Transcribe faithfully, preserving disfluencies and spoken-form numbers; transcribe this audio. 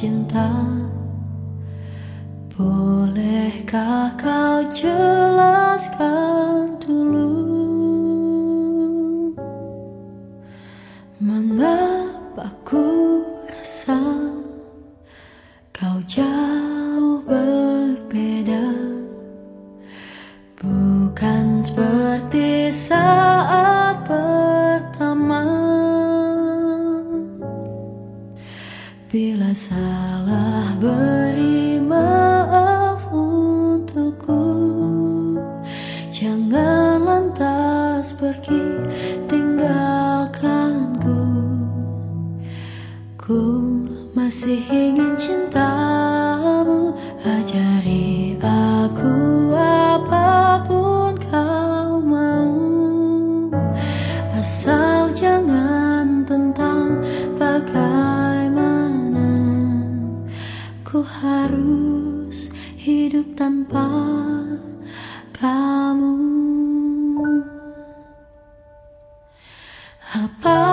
cinta. Bolehkah kau jelaskan dulu mengapa ku rasa kau jauh berbeda, bukan seperti saat pertama. Bila salah beri maaf untukku, jangan lantas pergi tinggalkanku. Ku masih ingin cintamu, ajari aku apapun kau mau, asal jangan tentang bagaimana ku harus hidup tanpa kamu. Apa